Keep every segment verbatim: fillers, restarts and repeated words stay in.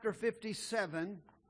Chapter fifty-seven.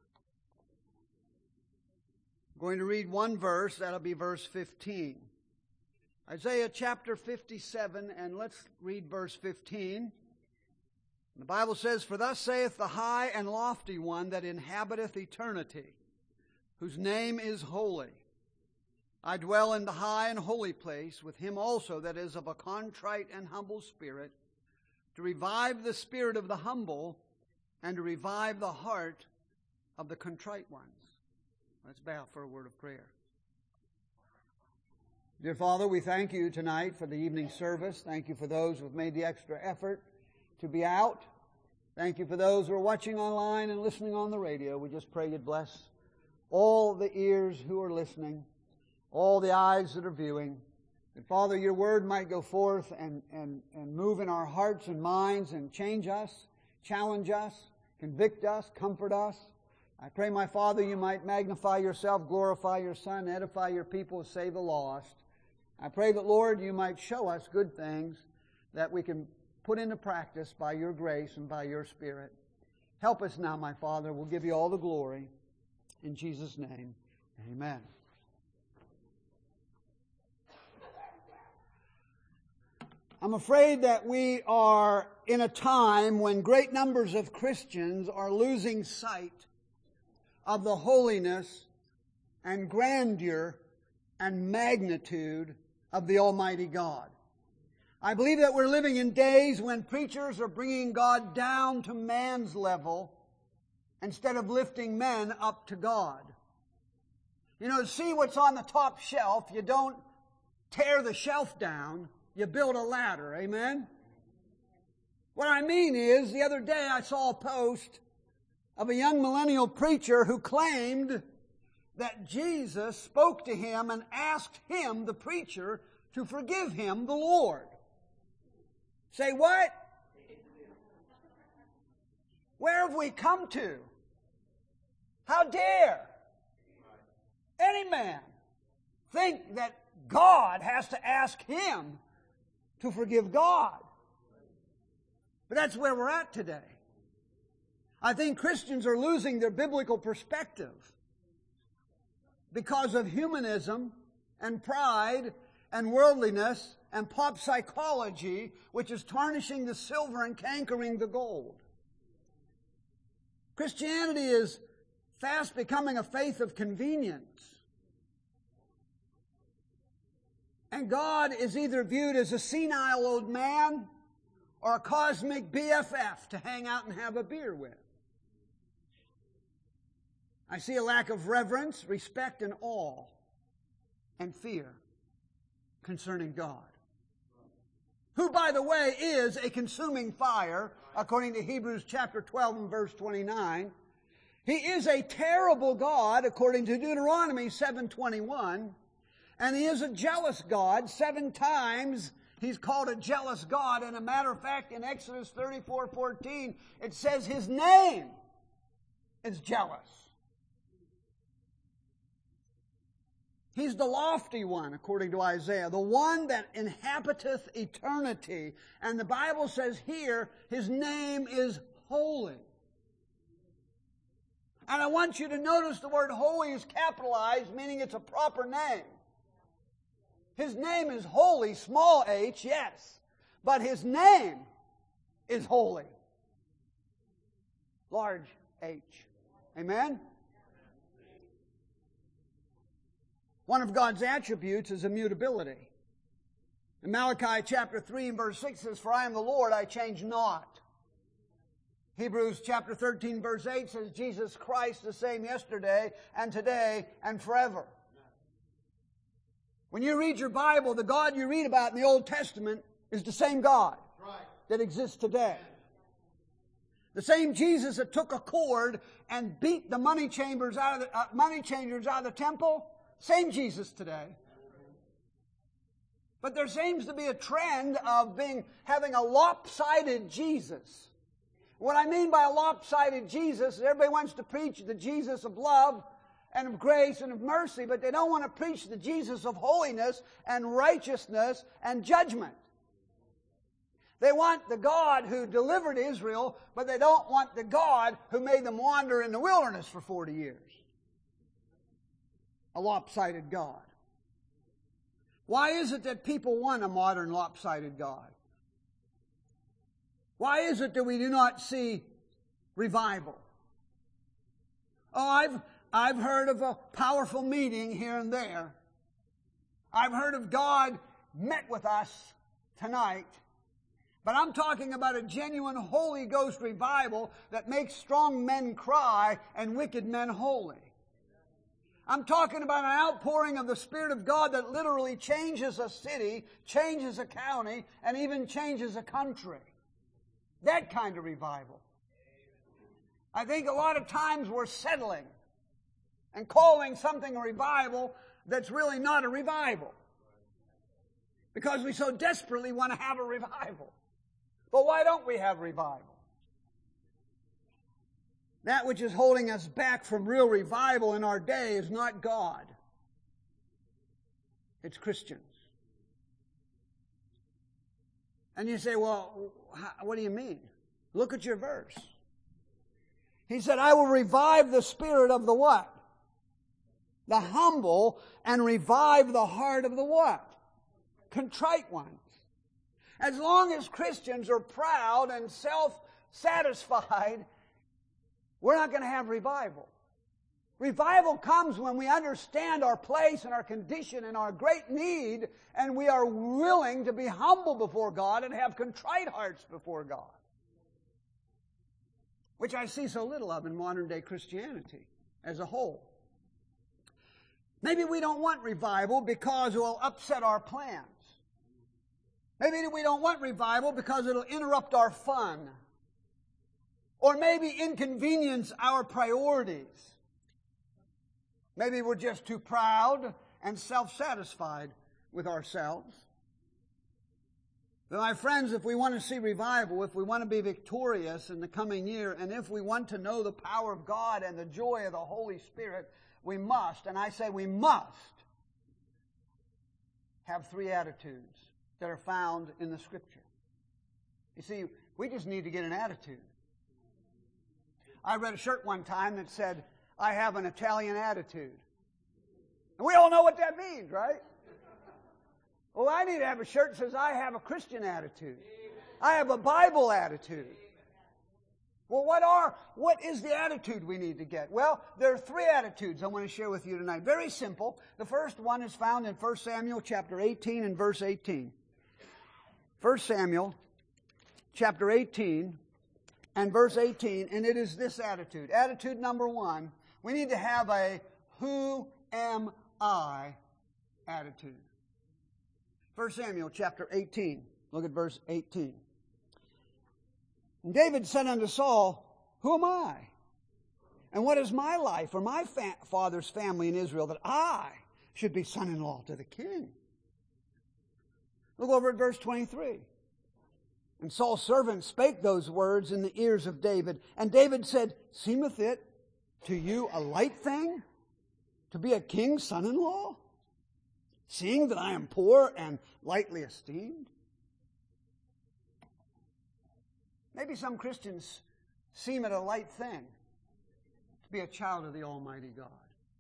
I'm going to read one verse. That'll be verse fifteen. Isaiah chapter fifty-seven, and let's read verse fifteen. The Bible says, "For thus saith the high and lofty one that inhabiteth eternity, whose name is holy. I dwell in the high and holy place with him also that is of a contrite and humble spirit, to revive the spirit of the humble, and to revive the heart of the contrite ones." Let's bow for a word of prayer. Dear Father, we thank you tonight for the evening service. Thank you for those who have made the extra effort to be out. Thank you for those who are watching online and listening on the radio. We just pray you'd bless all the ears who are listening, all the eyes that are viewing. That, Father, your word might go forth and, and, and move in our hearts and minds and change us, challenge us, convict us, comfort us. I pray, my Father, you might magnify yourself, glorify your Son, edify your people, save the lost. I pray that, Lord, you might show us good things that we can put into practice by your grace and by your Spirit. Help us now, my Father. We'll give you all the glory. In Jesus' name, amen. I'm afraid that we are in a time when great numbers of Christians are losing sight of the holiness and grandeur and magnitude of the Almighty God. I believe that we're living in days when preachers are bringing God down to man's level instead of lifting men up to God. You know, to see what's on the top shelf, you don't tear the shelf down. You build a ladder, amen? What I mean is, the other day I saw a post of a young millennial preacher who claimed that Jesus spoke to him and asked him, the preacher, to forgive him, the Lord. Say what? Where have we come to? How dare any man think that God has to ask him to forgive God? But that's where we're at today. I think Christians are losing their biblical perspective because of humanism and pride and worldliness and pop psychology, which is tarnishing the silver and cankering the gold. Christianity is fast becoming a faith of convenience. And God is either viewed as a senile old man or a cosmic B F F to hang out and have a beer with. I see a lack of reverence, respect, and awe and fear concerning God, who, by the way, is a consuming fire, according to Hebrews chapter twelve and verse twenty-nine. He is a terrible God, according to Deuteronomy seven twenty-one. And he is a jealous God. Seven times he's called a jealous God. And a matter of fact, in Exodus thirty-four fourteen, it says his name is jealous. He's the lofty one, according to Isaiah, the one that inhabiteth eternity. And the Bible says here, his name is holy. And I want you to notice the word holy is capitalized, meaning it's a proper name. His name is holy, small h, yes. But his name is holy, large H. Amen? One of God's attributes is immutability. In Malachi chapter three and verse six says, "For I am the Lord, I change not." Hebrews chapter thirteen verse eight says, "Jesus Christ the same yesterday and today and forever." When you read your Bible, the God you read about in the Old Testament is the same God that exists today. The same Jesus that took a cord and beat the money chambers out of the uh, money changers out of the temple, same Jesus today. But there seems to be a trend of being having a lopsided Jesus. What I mean by a lopsided Jesus is everybody wants to preach the Jesus of love and of grace and of mercy, but they don't want to preach the Jesus of holiness and righteousness and judgment. They want the God who delivered Israel, but they don't want the God who made them wander in the wilderness for forty years. A lopsided God. Why is it that people want a modern lopsided God? Why is it that we do not see revival? Oh, I've, I've heard of a powerful meeting here and there. I've heard of God met with us tonight. But I'm talking about a genuine Holy Ghost revival that makes strong men cry and wicked men holy. I'm talking about an outpouring of the Spirit of God that literally changes a city, changes a county, and even changes a country. That kind of revival. I think a lot of times we're settling and calling something a revival that's really not a revival. Because we so desperately want to have a revival. But why don't we have revival? That which is holding us back from real revival in our day is not God. It's Christians. And you say, well, what do you mean? Look at your verse. He said, I will revive the spirit of the what? The humble, and revive the heart of the what? Contrite ones. As long as Christians are proud and self-satisfied, we're not going to have revival. Revival comes when we understand our place and our condition and our great need, and we are willing to be humble before God and have contrite hearts before God. Which I see so little of in modern day Christianity as a whole. Maybe we don't want revival because it will upset our plans. Maybe we don't want revival because it'll interrupt our fun. Or maybe inconvenience our priorities. Maybe we're just too proud and self-satisfied with ourselves. But my friends, if we want to see revival, if we want to be victorious in the coming year, and if we want to know the power of God and the joy of the Holy Spirit, we must, and I say we must, have three attitudes that are found in the Scripture. You see, we just need to get an attitude. I read a shirt one time that said, I have an Italian attitude. And we all know what that means, right? Well, I need to have a shirt that says, I have a Christian attitude. I have a Bible attitude. Well, what are, what is the attitude we need to get? Well, there are three attitudes I want to share with you tonight. Very simple. The first one is found in First Samuel chapter eighteen and verse eighteen. First Samuel chapter eighteen and verse eighteen, and it is this attitude. Attitude number one, we need to have a who am I attitude. First Samuel chapter eighteen. Look at verse eighteen. And David said unto Saul, who am I? And what is my life or my fa- father's family in Israel that I should be son-in-law to the king? Look over at verse twenty-three. And Saul's servant spake those words in the ears of David. And David said, seemeth it to you a light thing to be a king's son-in-law, seeing that I am poor and lightly esteemed? Maybe some Christians seem it a light thing to be a child of the Almighty God.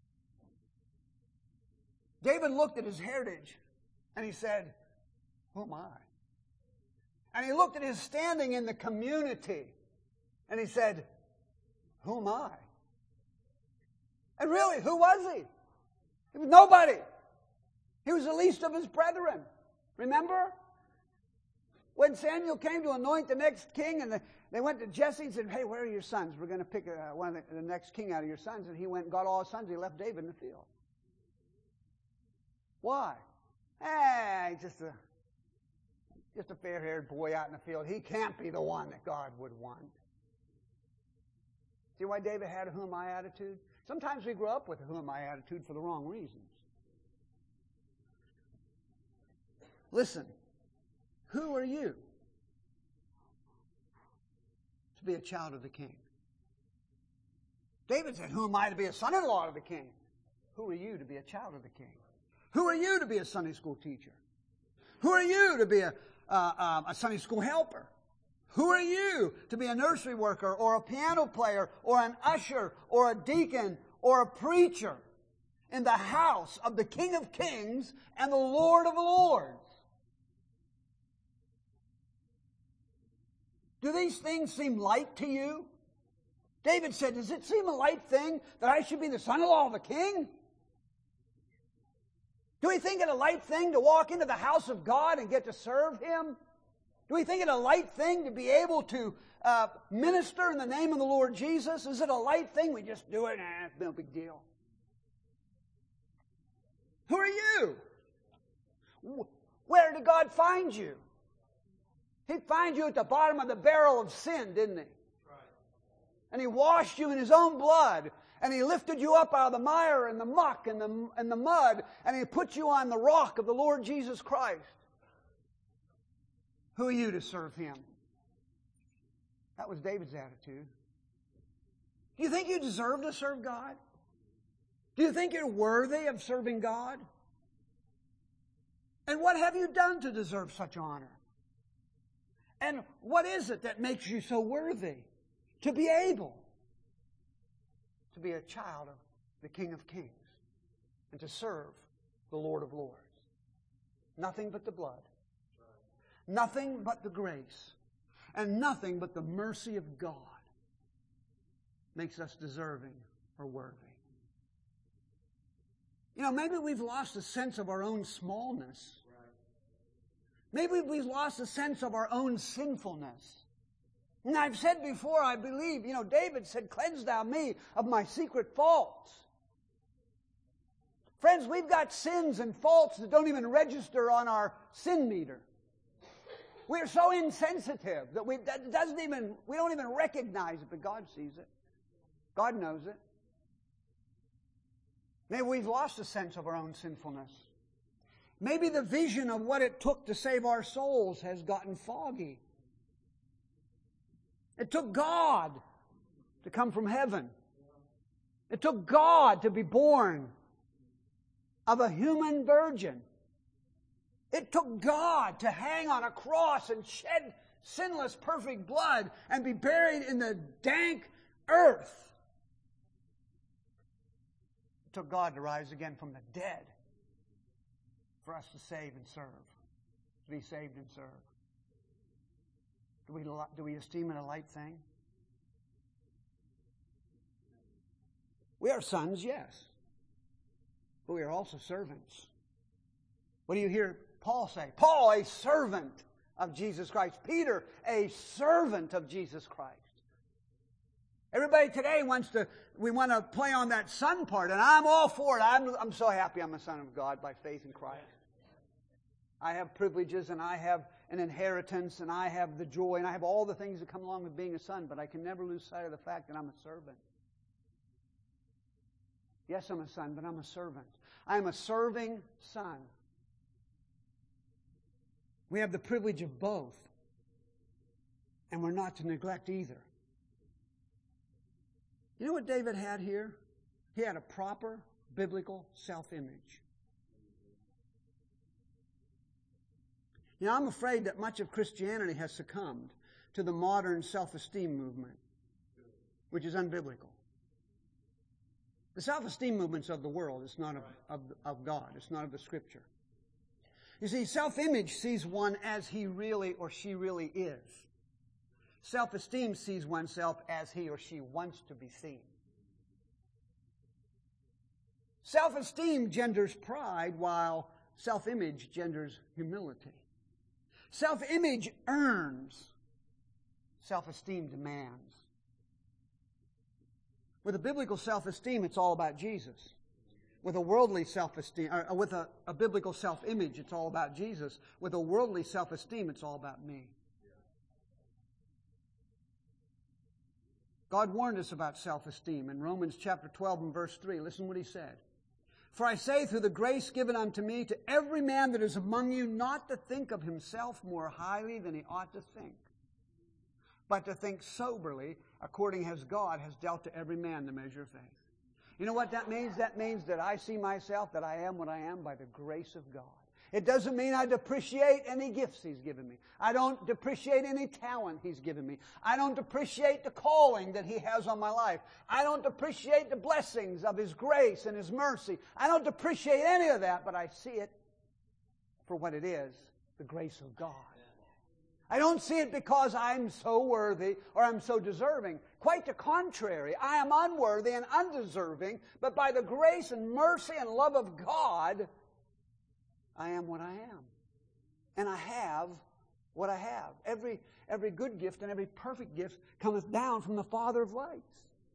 David looked at his heritage and he said, who am I? And he looked at his standing in the community and he said, who am I? And really, who was he? He was nobody. He was the least of his brethren. Remember? When Samuel came to anoint the next king, and the, they went to Jesse and said, hey, where are your sons? We're going to pick uh, one of the, the next king out of your sons. And he went and got all his sons. He left David in the field. Why? Hey, just a, just a fair-haired boy out in the field. He can't be the one that God would want. See why David had a who am I attitude? Sometimes we grow up with a who am I attitude for the wrong reasons. Listen. Who are you to be a child of the king? David said, who am I to be a son-in-law of the king? Who are you to be a child of the king? Who are you to be a Sunday school teacher? Who are you to be a, uh, um, a Sunday school helper? Who are you to be a nursery worker or a piano player or an usher or a deacon or a preacher in the house of the King of Kings and the Lord of Lords? Do these things seem light to you? David said, does it seem a light thing that I should be the son-in-law of a king? Do we think it a light thing to walk into the house of God and get to serve Him? Do we think it a light thing to be able to uh, minister in the name of the Lord Jesus? Is it a light thing? We just do it, and it's no big deal. Who are you? Where did God find you? He found you at the bottom of the barrel of sin, didn't He? And He washed you in His own blood. And He lifted you up out of the mire and the muck and the, and the mud. And He put you on the rock of the Lord Jesus Christ. Who are you to serve Him? That was David's attitude. Do you think you deserve to serve God? Do you think you're worthy of serving God? And what have you done to deserve such honor? And what is it that makes you so worthy to be able to be a child of the King of Kings and to serve the Lord of Lords? Nothing but the blood. Nothing but the grace. And nothing but the mercy of God makes us deserving or worthy. You know, maybe we've lost a sense of our own smallness. Maybe we've lost a sense of our own sinfulness. And I've said before, I believe, you know, David said, cleanse thou me of my secret faults. Friends, we've got sins and faults that don't even register on our sin meter. We're so insensitive that we that doesn't even we don't even recognize it, but God sees it. God knows it. Maybe we've lost a sense of our own sinfulness. Maybe the vision of what it took to save our souls has gotten foggy. It took God to come from heaven. It took God to be born of a human virgin. It took God to hang on a cross and shed sinless, perfect blood and be buried in the dank earth. It took God to rise again from the dead for us to save and serve, to be saved and serve. Do we, do we esteem it a light thing? We are sons, yes, but we are also servants. What do you hear Paul say? Paul, a servant of Jesus Christ. Peter, a servant of Jesus Christ. Everybody today wants to, we want to play on that son part, and I'm all for it. I'm, I'm so happy I'm a son of God by faith in Christ. I have privileges, and I have an inheritance, and I have the joy, and I have all the things that come along with being a son, but I can never lose sight of the fact that I'm a servant. Yes, I'm a son, but I'm a servant. I am a serving son. We have the privilege of both, and we're not to neglect either. You know what David had here? He had a proper biblical self-image. You know, I'm afraid that much of Christianity has succumbed to the modern self-esteem movement, which is unbiblical. The self-esteem movement's of the world. It's not of, of, of God. It's not of the Scripture. You see, self-image sees one as he really or she really is. Self-esteem sees oneself as he or she wants to be seen. Self-esteem genders pride, while self-image genders humility. Self-image earns. Self-esteem demands. With a biblical self-esteem, it's all about Jesus. With a worldly self-esteem, or with a, a biblical self-image, it's all about Jesus. With a worldly self-esteem, it's all about me. God warned us about self-esteem in Romans chapter twelve and verse three. Listen what He said. For I say, through the grace given unto me, to every man that is among you, not to think of himself more highly than he ought to think, but to think soberly, according as God has dealt to every man the measure of faith. You know what that means? That means that I see myself, that I am what I am by the grace of God. It doesn't mean I depreciate any gifts He's given me. I don't depreciate any talent He's given me. I don't depreciate the calling that He has on my life. I don't depreciate the blessings of His grace and His mercy. I don't depreciate any of that, but I see it for what it is, the grace of God. I don't see it because I'm so worthy or I'm so deserving. Quite the contrary. I am unworthy and undeserving, but by the grace and mercy and love of God, I am what I am. And I have what I have. Every, every good gift and every perfect gift cometh down from the Father of lights.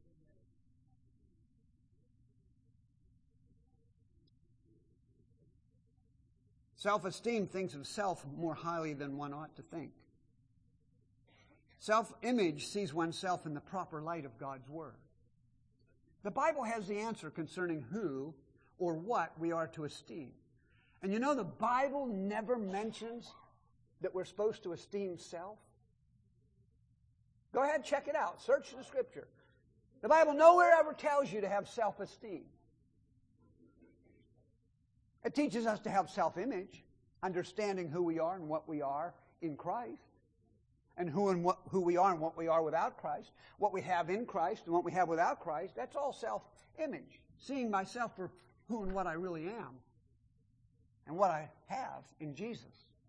Self-esteem thinks of self more highly than one ought to think. Self-image sees oneself in the proper light of God's Word. The Bible has the answer concerning who or what we are to esteem. And you know, the Bible never mentions that we're supposed to esteem self. Go ahead, check it out. Search the Scripture. The Bible nowhere ever tells you to have self-esteem. It teaches us to have self-image, understanding who we are and what we are in Christ, and who and what who we are and what we are without Christ, what we have in Christ and what we have without Christ. That's all self-image, seeing myself for who and what I really am, and what I have in Jesus.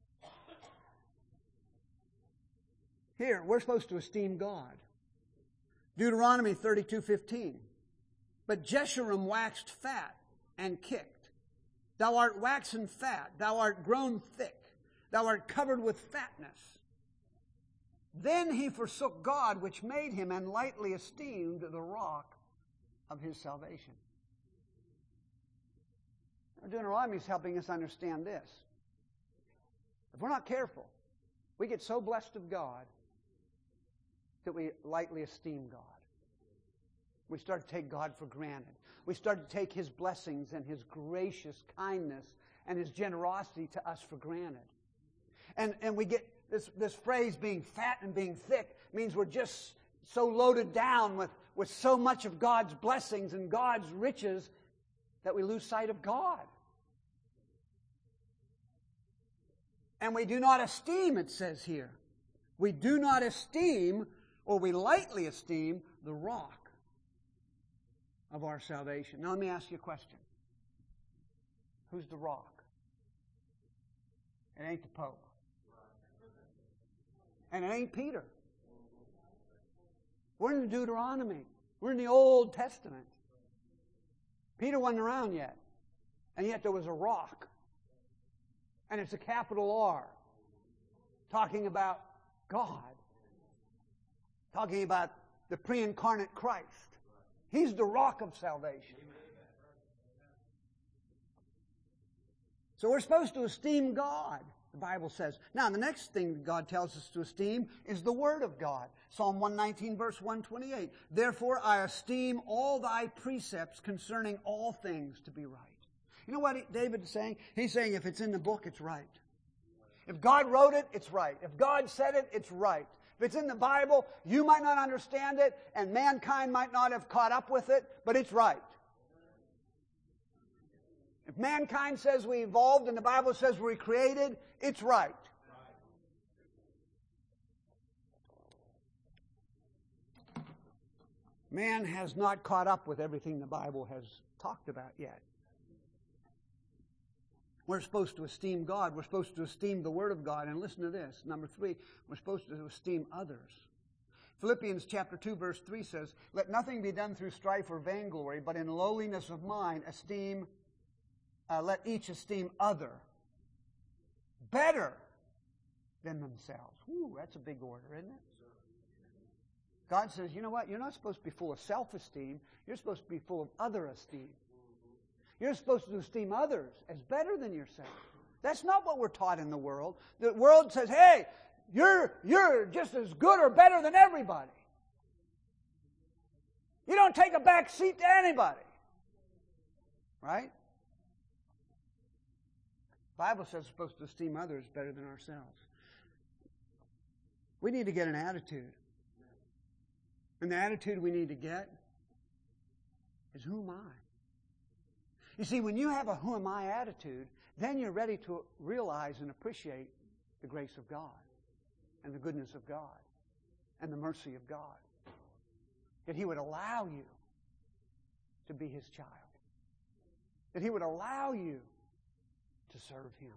Here, we're supposed to esteem God. Deuteronomy thirty-two fifteen. But Jeshurun waxed fat and kicked. Thou art waxen fat, thou art grown thick, thou art covered with fatness. Then he forsook God which made him and lightly esteemed the rock of his salvation. Deuteronomy is helping us understand this. If we're not careful, we get so blessed of God that we lightly esteem God. We start to take God for granted. We start to take His blessings and His gracious kindness and His generosity to us for granted. And, and we get this, this phrase, being fat and being thick, means we're just so loaded down with, with so much of God's blessings and God's riches that we lose sight of God. And we do not esteem, it says here. We do not esteem, or we lightly esteem, the rock of our salvation. Now let me ask you a question. Who's the rock? It ain't the Pope. And it ain't Peter. We're in Deuteronomy. We're in the Old Testament. Peter wasn't around yet. And yet there was a rock. And it's a capital R. Talking about God. Talking about the pre-incarnate Christ. He's the rock of salvation. So we're supposed to esteem God, the Bible says. Now, the next thing God tells us to esteem is the Word of God. Psalm one nineteen, verse one twenty-eight. Therefore I esteem all thy precepts concerning all things to be right. You know what David is saying? He's saying if it's in the book, it's right. If God wrote it, it's right. If God said it, it's right. If it's in the Bible, you might not understand it, and mankind might not have caught up with it, but it's right. If mankind says we evolved and the Bible says we created, it's right. Man has not caught up with everything the Bible has talked about yet. We're supposed to esteem God. We're supposed to esteem the Word of God. And listen to this. Number three, we're supposed to esteem others. Philippians chapter two, verse three says, let nothing be done through strife or vainglory, but in lowliness of mind esteem, uh, let each esteem other better than themselves. Ooh, that's a big order, isn't it? God says, you know what? You're not supposed to be full of self-esteem. You're supposed to be full of other esteem. You're supposed to esteem others as better than yourself. That's not what we're taught in the world. The world says, hey, you're, you're just as good or better than everybody. You don't take a back seat to anybody. Right? The Bible says we're supposed to esteem others better than ourselves. We need to get an attitude. And the attitude we need to get is, who am I? You see, when you have a who am I attitude, then you're ready to realize and appreciate the grace of God and the goodness of God and the mercy of God. That He would allow you to be His child. That He would allow you to serve Him.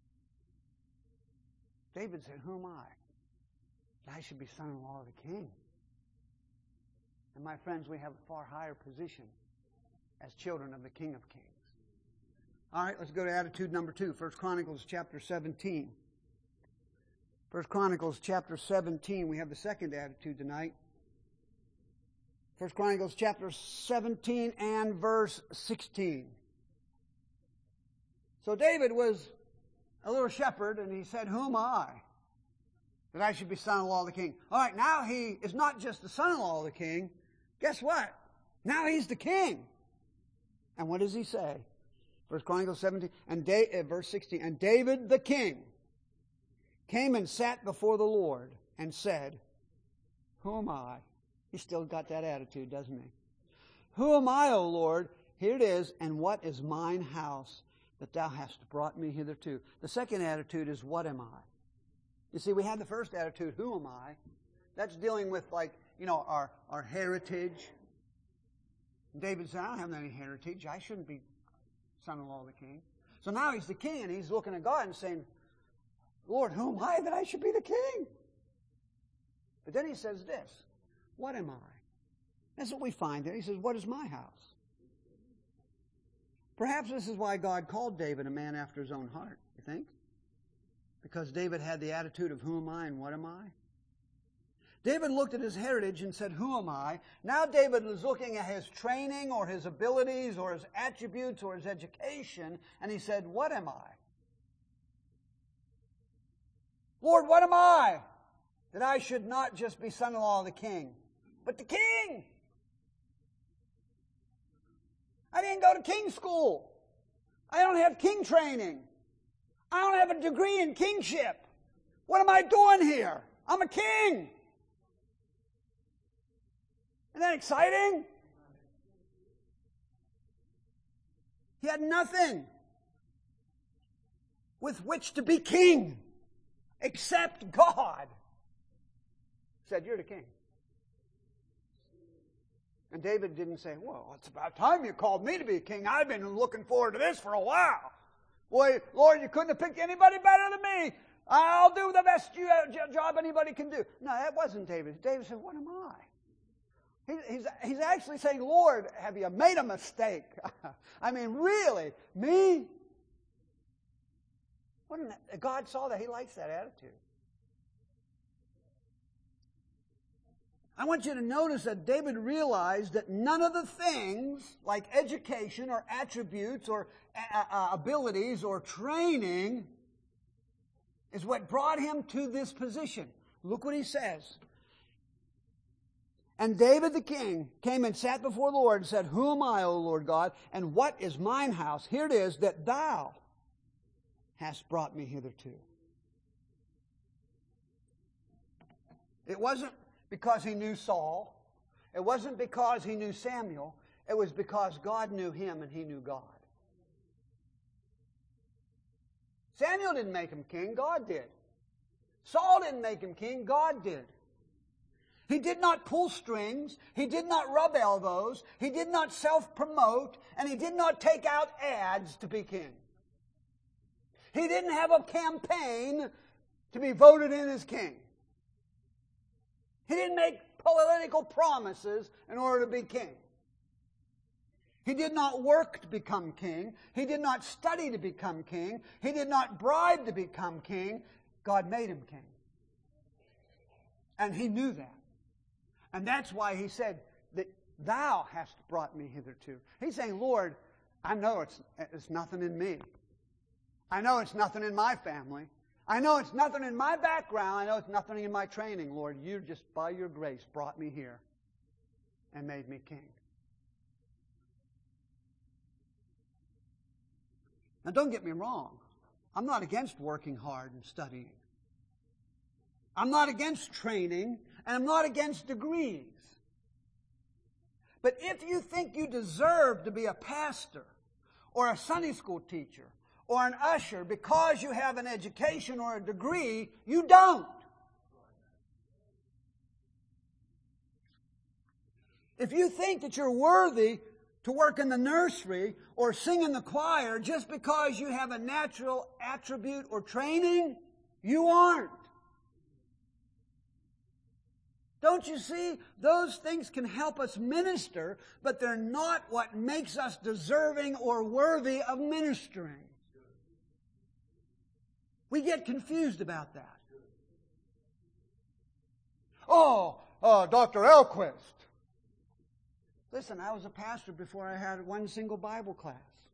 David said, who am I? That I should be son-in-law of the king. And my friends, we have a far higher position as children of the King of Kings. All right, let's go to attitude number two. First Chronicles chapter seventeen. First Chronicles chapter seventeen. We have the second attitude tonight. First Chronicles chapter seventeen and verse sixteen. So David was a little shepherd, and he said, who am I that I should be son-in-law of the king? All right, now he is not just the son-in-law of the king. Guess what? Now he's the king. And what does he say? First Chronicles seventeen and da- uh, verse sixteen. And David the king came and sat before the Lord and said, who am I? He's still got that attitude, doesn't he? Who am I, O Lord? Here it is. And what is mine house that thou hast brought me hitherto? The second attitude is, what am I? You see, we had the first attitude, who am I? That's dealing with, like, you know, our, our heritage. David said, I don't have any heritage. I shouldn't be son-in-law of the king. So now he's the king, and he's looking at God and saying, Lord, who am I that I should be the king? But then he says this, what am I? That's what we find there. He says, what is my house? Perhaps this is why God called David a man after his own heart, you think? Because David had the attitude of who am I and what am I? David looked at his heritage and said, who am I? Now David was looking at his training or his abilities or his attributes or his education, and he said, what am I? Lord, what am I? That I should not just be son-in-law of the king, but the king. I didn't go to king school. I don't have king training. I don't have a degree in kingship. What am I doing here? I'm a king. Isn't that exciting? He had nothing with which to be king except God. He said, you're the king. And David didn't say, well, it's about time you called me to be a king. I've been looking forward to this for a while. Boy, Lord, you couldn't have picked anybody better than me. I'll do the best job anybody can do. No, that wasn't David. David said, what am I? He's, he's actually saying, Lord, have you made a mistake? I mean, really? Me? What an, God saw that. He likes that attitude. I want you to notice that David realized that none of the things like education or attributes or uh, abilities or training is what brought him to this position. Look what he says. And David the king came and sat before the Lord and said, who am I, O Lord God, and what is mine house? Here it is, that thou hast brought me hitherto. It wasn't because he knew Saul. It wasn't because he knew Samuel. It was because God knew him and he knew God. Samuel didn't make him king, God did. Saul didn't make him king, God did. He did not pull strings. He did not rub elbows. He did not self-promote. And he did not take out ads to be king. He didn't have a campaign to be voted in as king. He didn't make political promises in order to be king. He did not work to become king. He did not study to become king. He did not bribe to become king. God made him king. And he knew that. And that's why he said that thou hast brought me hitherto. He's saying, Lord, I know it's, it's nothing in me. I know it's nothing in my family. I know it's nothing in my background. I know it's nothing in my training, Lord. You just, by your grace, brought me here and made me king. Now, don't get me wrong. I'm not against working hard and studying. I'm not against training, and I'm not against degrees. But if you think you deserve to be a pastor or a Sunday school teacher or an usher, because you have an education or a degree, you don't. If you think that you're worthy to work in the nursery or sing in the choir just because you have a natural attribute or training, you aren't. Don't you see? Those things can help us minister, but they're not what makes us deserving or worthy of ministering. We get confused about that. Oh, uh, Doctor Elquist. Listen, I was a pastor before I had one single Bible class.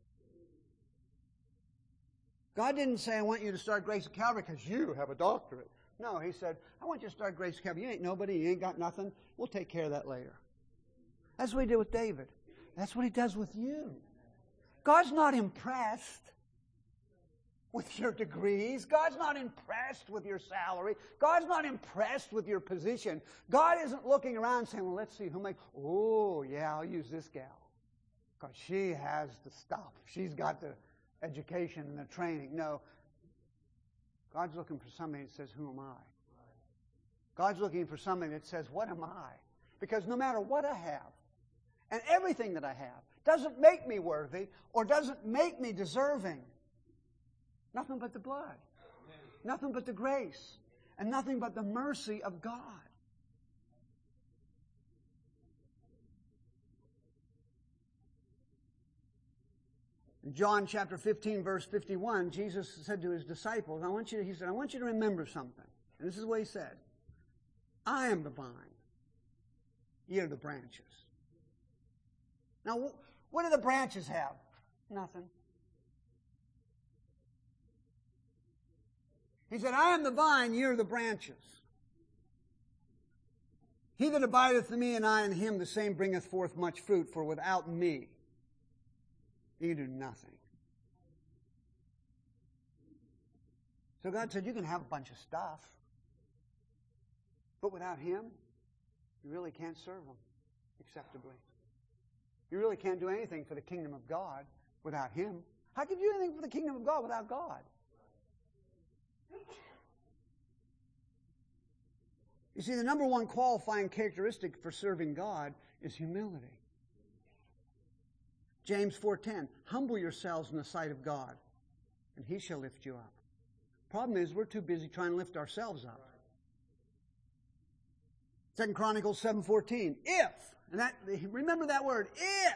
God didn't say, I want you to start Grace at Calvary because you have a doctorate. No, He said, I want you to start Grace at Calvary. You ain't nobody, you ain't got nothing. We'll take care of that later. That's what He did with David. That's what He does with you. God's not impressed with your degrees. God's not impressed with your salary. God's not impressed with your position. God isn't looking around saying, well, let's see who makes, oh, yeah, I'll use this gal because she has the stuff. She's got the education and the training. No. God's looking for somebody that says, who am I? God's looking for somebody that says, what am I? Because no matter what I have, and everything that I have, doesn't make me worthy or doesn't make me deserving. Nothing but the blood. Amen. Nothing but the grace. And nothing but the mercy of God. In John chapter fifteen, verse fifty-one, Jesus said to His disciples, I want you to, He said, I want you to remember something. And this is what He said. I am the vine. Ye are the branches. Now, what do the branches have? Nothing. He said, I am the vine, ye are the branches. He that abideth in me and I in him, the same bringeth forth much fruit, for without me you do nothing. So God said, you can have a bunch of stuff, but without Him, you really can't serve Him acceptably. You really can't do anything for the kingdom of God without Him. How can you do anything for the kingdom of God without God? You see, the number one qualifying characteristic for serving God is humility. James four ten, humble yourselves in the sight of God, and He shall lift you up. Problem is, we're too busy trying to lift ourselves up. Second Chronicles seven fourteen, if, and that, remember that word, if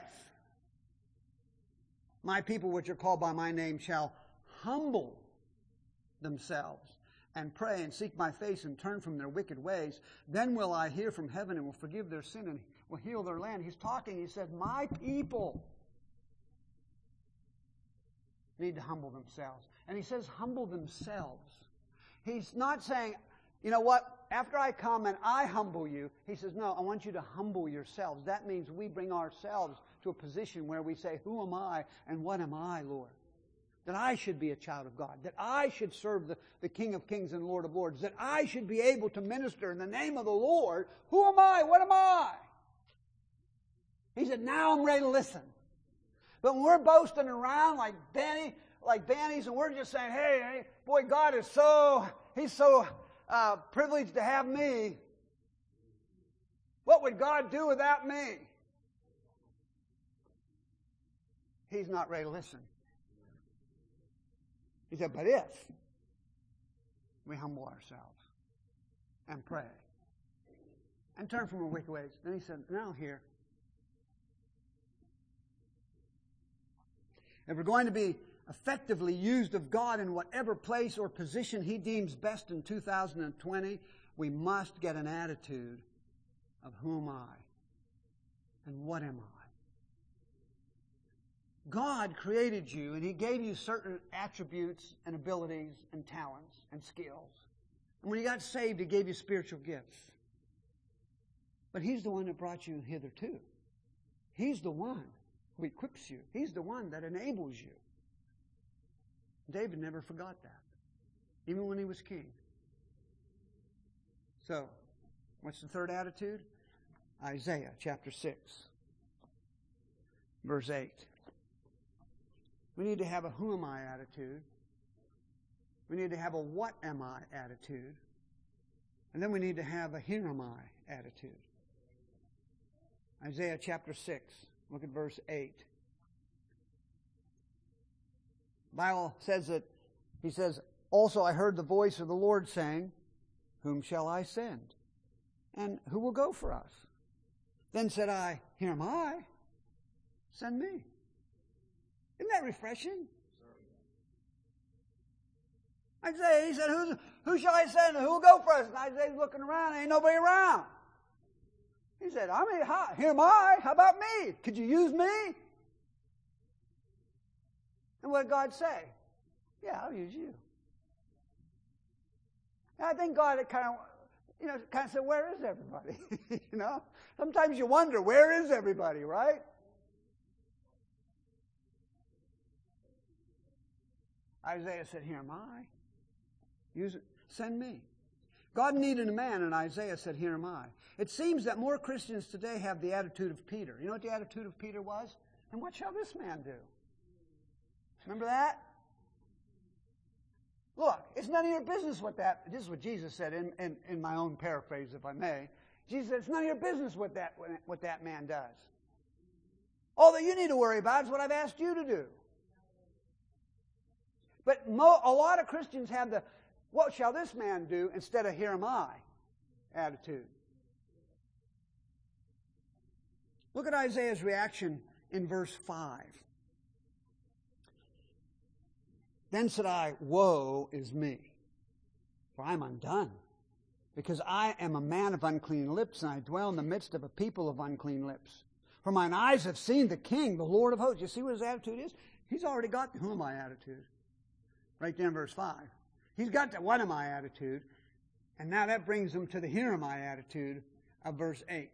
my people which are called by my name shall humble themselves and pray and seek my face and turn from their wicked ways, then will I hear from heaven and will forgive their sin and will heal their land. He's talking, he said, my people need to humble themselves. And he says humble themselves. He's not saying, you know what, after I come and I humble you, he says, no, I want you to humble yourselves. That means we bring ourselves to a position where we say, who am I and what am I, Lord? That I should be a child of God, that I should serve the, the King of Kings and Lord of Lords, that I should be able to minister in the name of the Lord. Who am I? What am I? He said, now I'm ready to listen. But when we're boasting around like Benny, like Benny's, and we're just saying, hey, hey boy, God is so, He's so uh, privileged to have me. What would God do without me? He's not ready to listen. He said, but if we humble ourselves and pray and turn from our wicked ways, then he said, now here. If we're going to be effectively used of God in whatever place or position He deems best in two thousand twenty, we must get an attitude of who am I and what am I? God created you and He gave you certain attributes and abilities and talents and skills. And when you got saved, He gave you spiritual gifts. But He's the one that brought you hitherto. He's the one who equips you. He's the one that enables you. David never forgot that, even when he was king. So, what's the third attitude? Isaiah chapter six, verse eight. We need to have a who am I attitude. We need to have a what am I attitude. And then we need to have a here am I attitude. Isaiah chapter six, look at verse eight. The Bible says that, he says, also I heard the voice of the Lord saying, whom shall I send? And who will go for us? Then said I, here am I, send me. Isn't that refreshing? Isaiah, he said, who, who shall I send? Who will go for us? And Isaiah's looking around, ain't nobody around. He said, I mean, hi, here am I. How about me? Could you use me? And what did God say? Yeah, I'll use you. And I think God kind of, you know, kind of said, where is everybody? You know, sometimes you wonder, where is everybody, right? Isaiah said, here am I. Use it. Send me. God needed a man, and Isaiah said, here am I. It seems that more Christians today have the attitude of Peter. You know what the attitude of Peter was? And what shall this man do? Remember that? Look, it's none of your business what that, this is what Jesus said in, in, in my own paraphrase, if I may. Jesus said, it's none of your business what that, what that man does. All that you need to worry about is what I've asked you to do. But mo- a lot of Christians have the, what shall this man do, instead of here am I attitude. Look at Isaiah's reaction in verse five. Then said I, woe is me, for I am undone, because I am a man of unclean lips, and I dwell in the midst of a people of unclean lips. For mine eyes have seen the King, the Lord of hosts. You see what his attitude is? He's already got the who am I attitude. Right there in verse five. He's got the what am I attitude, and now that brings him to the here am I attitude of verse eight.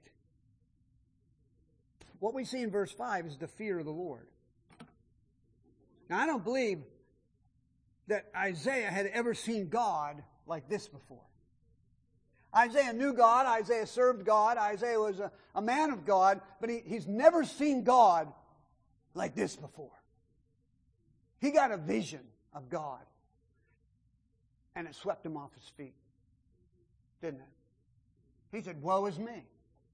What we see in verse five is the fear of the Lord. Now, I don't believe that Isaiah had ever seen God like this before. Isaiah knew God, Isaiah served God, Isaiah was a, a man of God, but he, he's never seen God like this before. He got a vision of God, and it swept him off his feet, didn't it? He said, woe is me.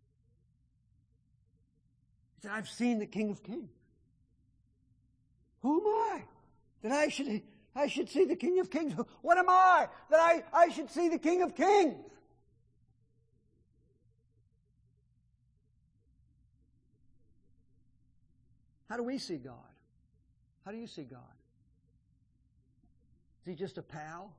He said, I've seen the King of Kings. Who am I that I should, I should see the King of Kings? What am I that I, I should see the King of Kings? How do we see God? How do you see God? Is he just a pal?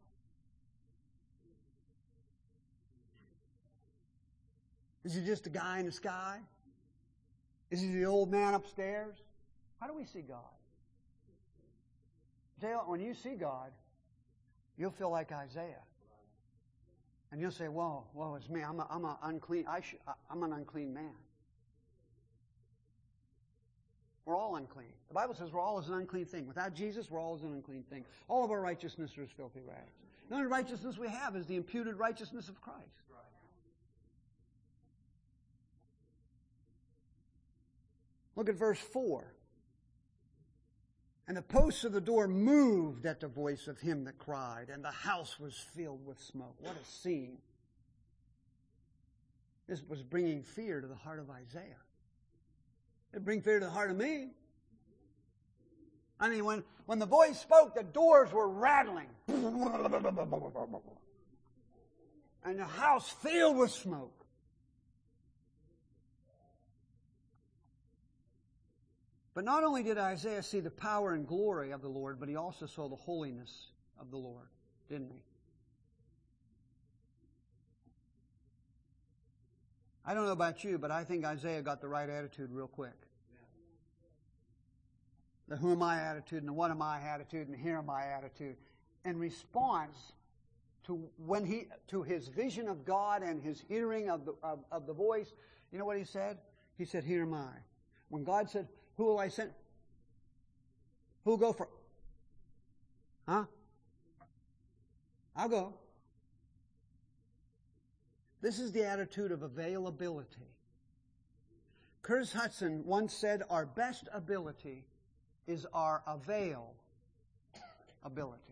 Is he just a guy in the sky? Is he the old man upstairs? How do we see God? When you see God, you'll feel like Isaiah. And you'll say, whoa, whoa, it's me. I'm a, I'm a unclean, I should, I'm an unclean man. We're all unclean. The Bible says we're all as an unclean thing. Without Jesus, we're all as an unclean thing. All of our righteousness is filthy rags. The only righteousness we have is the imputed righteousness of Christ. Look at verse four. And the posts of the door moved at the voice of him that cried, and the house was filled with smoke. What a scene. This was bringing fear to the heart of Isaiah. It bring fear to the heart of me. I mean, when, when the voice spoke, the doors were rattling. And the house filled with smoke. But not only did Isaiah see the power and glory of the Lord, but he also saw the holiness of the Lord, didn't he? I don't know about you, but I think Isaiah got the right attitude real quick. The who am I attitude and the what am I attitude and the here am I attitude. In response to when he to his vision of God and his hearing of the of, of the voice, you know what he said? He said, here am I. When God said, who will I send? Who'll go for? Huh? I'll go. This is the attitude of availability. Curtis Hudson once said, our best ability is our avail ability.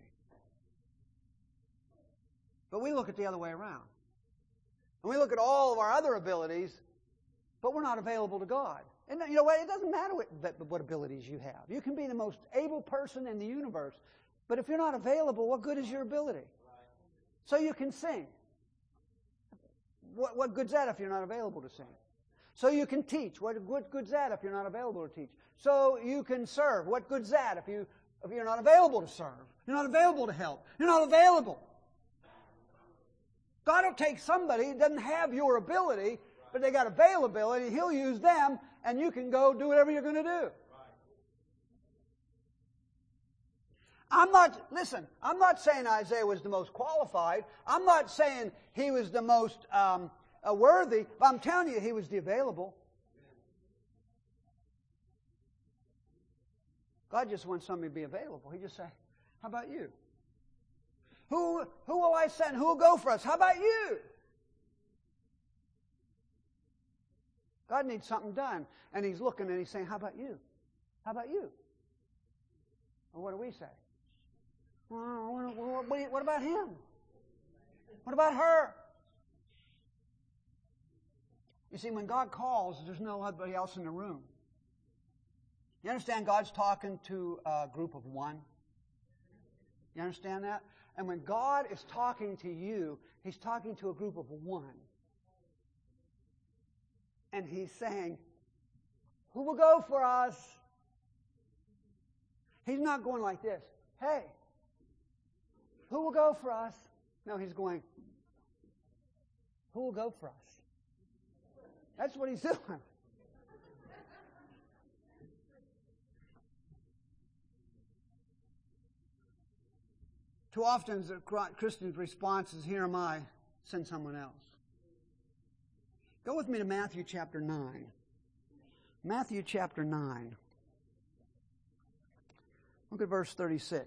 But we look at the other way around. And we look at all of our other abilities, but we're not available to God. And you know what? It doesn't matter what, what abilities you have. You can be the most able person in the universe, but if you're not available, what good is your ability? So you can sing. What, what good's that if you're not available to sing? So you can teach. What, what good's that if you're not available to teach? So you can serve. What good's that if, you, if you're not available to serve? You're not available to help. You're not available. God will take somebody who doesn't have your ability, but they got availability. He'll use them, and you can go do whatever you're going to do. I'm not, listen, I'm not saying Isaiah was the most qualified. I'm not saying he was the most um, uh, worthy, but I'm telling you he was the available. God just wants somebody to be available. He just say, how about you? Who, who will I send? Who will go for us? How about you? God needs something done. And he's looking and he's saying, how about you? How about you? And what do we say? Well, what, what, what about him? What about her? You see, when God calls, there's nobody else in the room. You understand God's talking to a group of one? You understand that? And when God is talking to you, He's talking to a group of one. And He's saying, who will go for us? He's not going like this. Hey, who will go for us? No, He's going, who will go for us? That's what He's doing. Too often the Christian's response is, here am I, send someone else. Go with me to Matthew chapter nine. Matthew chapter nine. Look at verse thirty-six.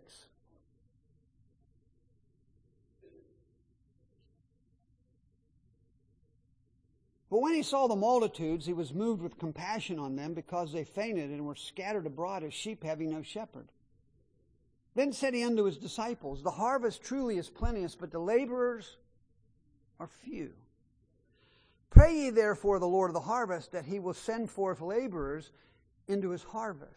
But when he saw the multitudes, he was moved with compassion on them, because they fainted and were scattered abroad as sheep having no shepherd. Then said he unto his disciples, the harvest truly is plenteous, but the laborers are few. Pray ye therefore the Lord of the harvest, that he will send forth laborers into his harvest.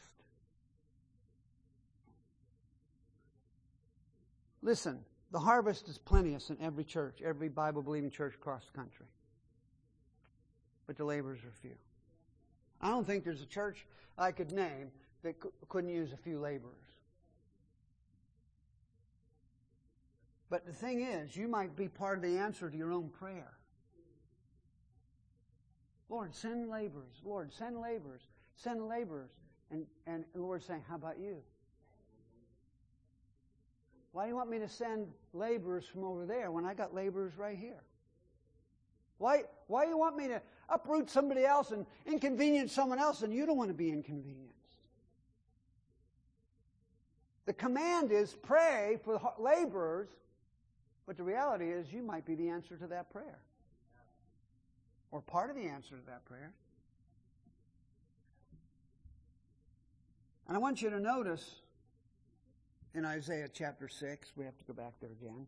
Listen, the harvest is plenteous in every church, every Bible-believing church across the country. But the laborers are few. I don't think there's a church I could name that couldn't use a few laborers. But the thing is, you might be part of the answer to your own prayer. Lord, send laborers. Lord, send laborers. Send laborers. And, and the Lord's saying, how about you? Why do you want me to send laborers from over there when I got laborers right here? Why, why do you want me to uproot somebody else and inconvenience someone else, and you don't want to be inconvenienced? The command is pray for laborers, but the reality is you might be the answer to that prayer. Or part of the answer to that prayer. And I want you to notice in Isaiah chapter six, we have to go back there again,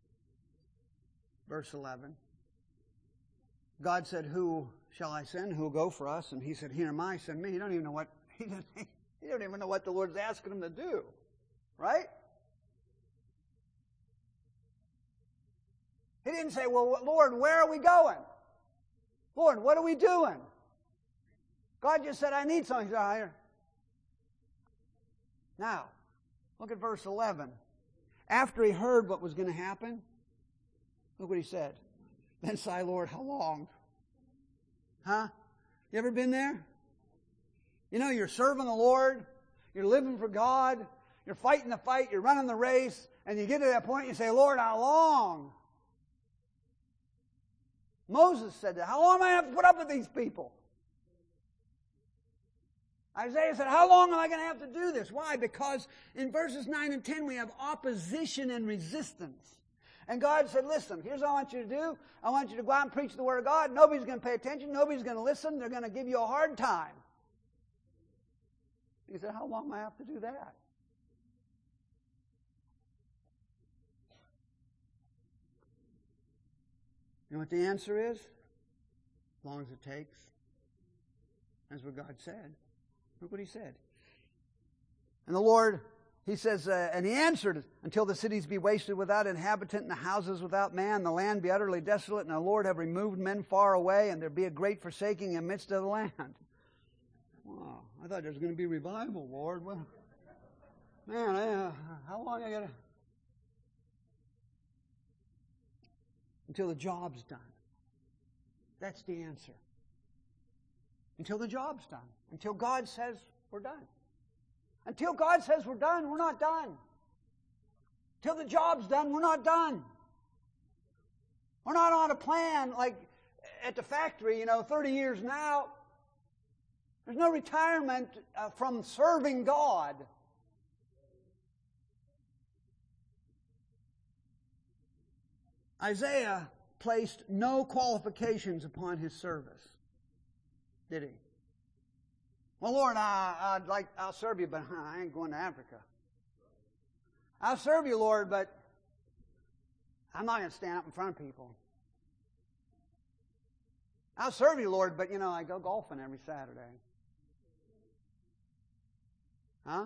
verse eleven. God said, who shall I send? Who will go for us? And he said, here am I, send me. He don't even know what he doesn't, he don't even know what the Lord's asking him to do. Right? He didn't say, well, Lord, where are we going? Lord, what are we doing? God just said, I need something. He said, here. Now, look at verse eleven. After he heard what was going to happen, look what he said. Then sigh, Lord, how long? Huh? You ever been there? You know, you're serving the Lord, you're living for God, you're fighting the fight, you're running the race, and you get to that point and you say, Lord, how long? Moses said that. How long am I going to have to put up with these people? Isaiah said, how long am I going to have to do this? Why? Because in verses nine and ten we have opposition and resistance. And God said, listen, here's what I want you to do. I want you to go out and preach the Word of God. Nobody's going to pay attention. Nobody's going to listen. They're going to give you a hard time. He said, how long am I have to do that? You know what the answer is? As long as it takes. That's what God said. Look what He said. And the Lord, He says, uh, and He answered, until the cities be wasted without inhabitant, and the houses without man, the land be utterly desolate, and the Lord have removed men far away, and there be a great forsaking in the midst of the land. Wow, I thought there was going to be revival, Lord. Well, man, I, uh, how long I got to... Until the job's done. That's the answer. Until the job's done. Until God says we're done. Until God says we're done, we're not done. Until the job's done, we're not done. We're not on a plan like at the factory, you know, thirty years now. There's no retirement uh, from serving God. Isaiah placed no qualifications upon his service, did he? Well, Lord, I, I'd like, I'll serve you, but I ain't going to Africa. I'll serve you, Lord, but I'm not going to stand up in front of people. I'll serve you, Lord, but, you know, I go golfing every Saturday. Huh?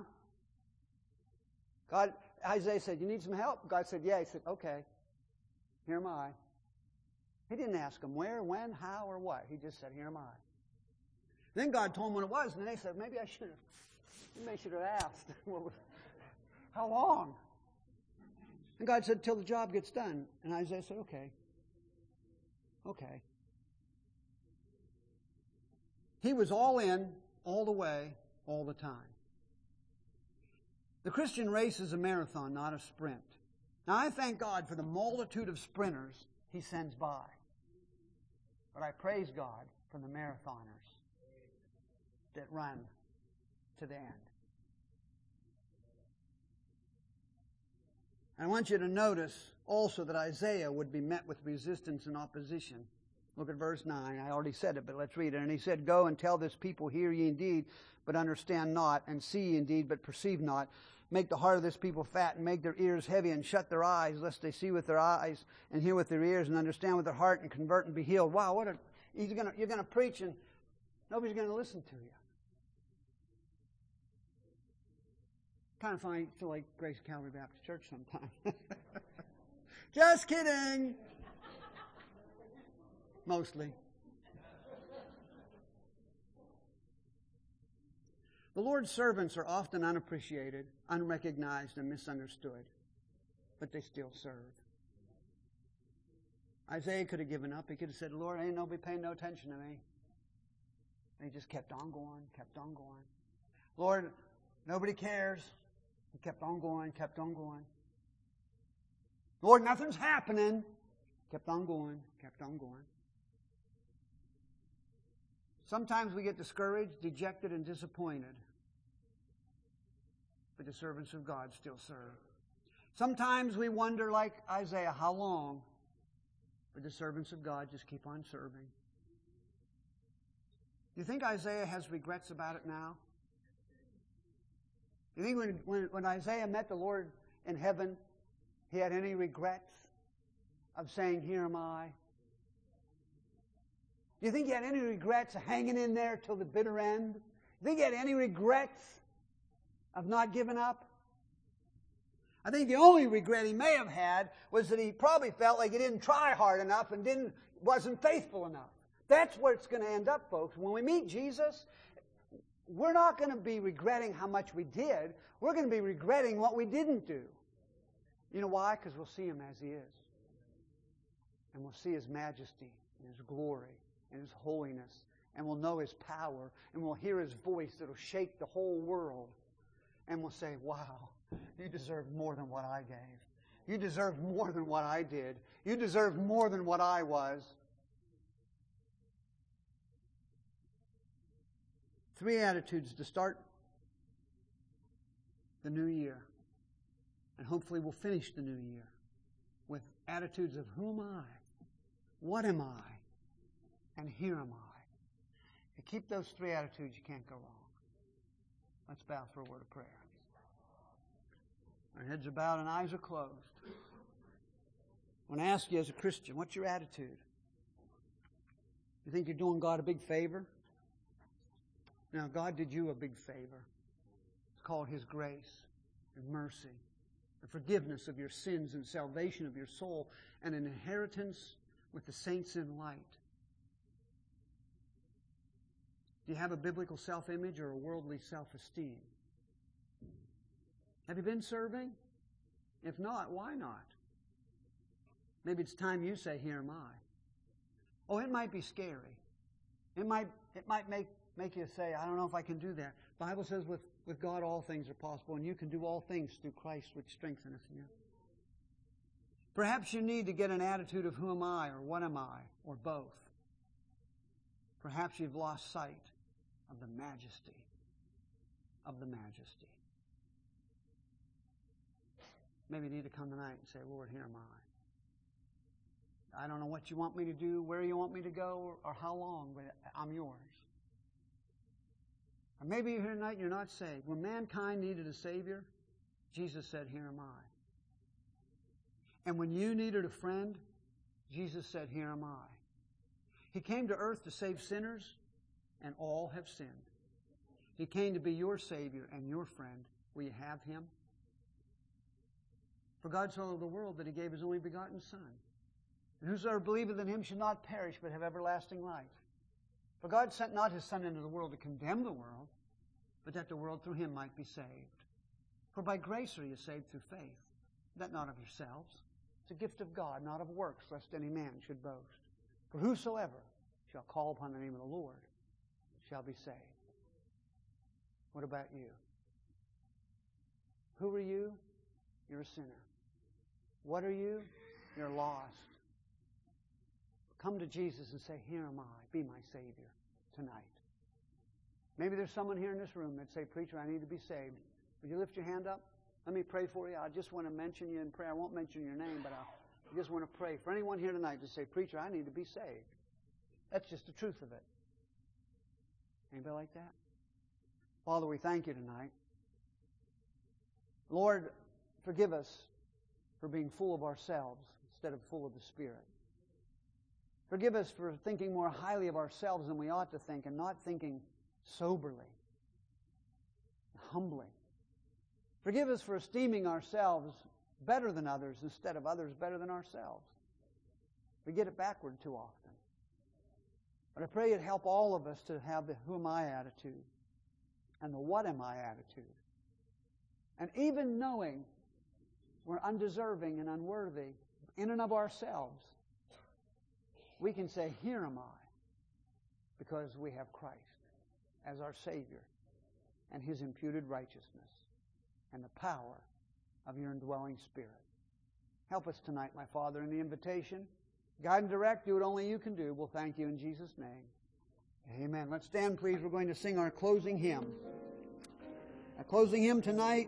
God, Isaiah said, you need some help? God said, yeah. He said, okay. Here am I. He didn't ask him where, when, how, or what. He just said, here am I. Then God told him what it was, and they said, maybe I should have, maybe I should have asked. How long? And God said, till the job gets done. And Isaiah said, okay. Okay. He was all in, all the way, all the time. The Christian race is a marathon, not a sprint. Now, I thank God for the multitude of sprinters He sends by. But I praise God for the marathoners that run to the end. I want you to notice also that Isaiah would be met with resistance and opposition. Look at verse nine. I already said it, but let's read it. And he said, go and tell this people, hear ye indeed, but understand not, and see ye indeed, but perceive not. Make the heart of this people fat, and make their ears heavy, and shut their eyes, lest they see with their eyes, and hear with their ears, and understand with their heart, and convert and be healed. Wow, what a, he's gonna, you're going to preach, and nobody's going to listen to you. Kind of funny, feel like Grace Calvary Baptist Church sometimes. Just kidding. Mostly. The Lord's servants are often unappreciated, unrecognized, and misunderstood, but they still serve. Isaiah could have given up. He could have said, Lord, ain't nobody paying no attention to me. And he just kept on going, kept on going. Lord, nobody cares. He kept on going, kept on going. Lord, nothing's happening. Kept on going, kept on going. Sometimes we get discouraged, dejected, and disappointed. But the servants of God still serve. Sometimes we wonder, like Isaiah, how long? But the servants of God just keep on serving. Do you think Isaiah has regrets about it now? Do you think when, when, when Isaiah met the Lord in heaven, he had any regrets of saying, here am I? Do you think he had any regrets of hanging in there till the bitter end? Do you think he had any regrets of not giving up? I think the only regret he may have had was that he probably felt like he didn't try hard enough and didn't wasn't faithful enough. That's where it's going to end up, folks. When we meet Jesus, we're not going to be regretting how much we did. We're going to be regretting what we didn't do. You know why? Because we'll see Him as He is. And we'll see His majesty and His glory and His holiness, and we'll know His power, and we'll hear His voice that'll shake the whole world, and we'll say, wow, you deserve more than what I gave. You deserve more than what I did. You deserve more than what I was. Three attitudes to start the new year, and hopefully we'll finish the new year with attitudes of who am I? What am I? And here am I. If you keep those three attitudes, you can't go wrong. Let's bow for a word of prayer. Our heads are bowed and eyes are closed. I want to ask you as a Christian, what's your attitude? You think you're doing God a big favor? Now, God did you a big favor. It's called His grace and mercy, the forgiveness of your sins and salvation of your soul, and an inheritance with the saints in light. Do you have a biblical self-image or a worldly self-esteem? Have you been serving? If not, why not? Maybe it's time you say, "Here am I." Oh, it might be scary. It might it might make, make you say, "I don't know if I can do that." The Bible says with, with God all things are possible, and you can do all things through Christ which strengtheneth you. Perhaps you need to get an attitude of who am I or what am I or both. Perhaps you've lost sight of the majesty of the majesty. Maybe you need to come tonight and say, "Lord, here am I. I don't know what you want me to do, where you want me to go, or, or how long, but I'm yours." Or maybe you're here tonight and you're not saved. When mankind needed a Savior, Jesus said, "Here am I." And when you needed a friend, Jesus said, "Here am I." He came to earth to save sinners, and all have sinned. He came to be your Savior and your friend. Will you have Him? For God so loved the world that He gave His only begotten Son. And whosoever believeth in Him shall not perish, but have everlasting life. For God sent not His Son into the world to condemn the world, but that the world through Him might be saved. For by grace are you saved through faith, that not of yourselves. It's a gift of God, not of works, lest any man should boast. For whosoever shall call upon the name of the Lord shall be saved. What about you? Who are you? You're a sinner. What are you? You're lost. Come to Jesus and say, "Here am I. Be my Savior tonight." Maybe there's someone here in this room that say, "Preacher, I need to be saved." Would you lift your hand up? Let me pray for you. I just want to mention you in prayer. I won't mention your name, but I just want to pray for anyone here tonight to say, "Preacher, I need to be saved." That's just the truth of it. Anybody like that? Father, we thank you tonight. Lord, forgive us for being full of ourselves instead of full of the Spirit. Forgive us for thinking more highly of ourselves than we ought to think and not thinking soberly, humbly. Forgive us for esteeming ourselves better than others instead of others better than ourselves. We get it backward too often. But I pray you'd help all of us to have the who am I attitude and the what am I attitude. And even knowing we're undeserving and unworthy in and of ourselves, we can say, "Here am I," because we have Christ as our Savior and His imputed righteousness and the power of your indwelling Spirit. Help us tonight, my Father, in the invitation. Guide and direct, do what only you can do. We'll thank you in Jesus' name. Amen. Let's stand, please. We're going to sing our closing hymn. Our closing hymn tonight,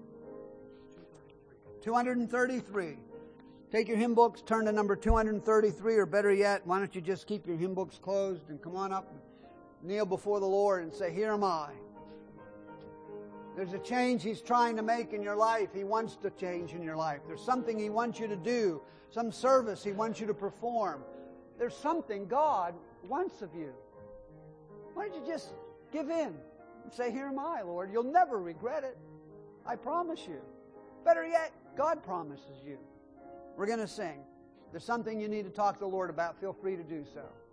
two thirty-three. Take your hymn books, turn to number two thirty-three, or better yet, why don't you just keep your hymn books closed and come on up and kneel before the Lord and say, "Here am I." There's a change He's trying to make in your life. He wants to change in your life. There's something He wants you to do, some service He wants you to perform. There's something God wants of you. Why don't you just give in and say, "Here am I, Lord." You'll never regret it. I promise you. Better yet, God promises you. We're going to sing. If there's something you need to talk to the Lord about, feel free to do so.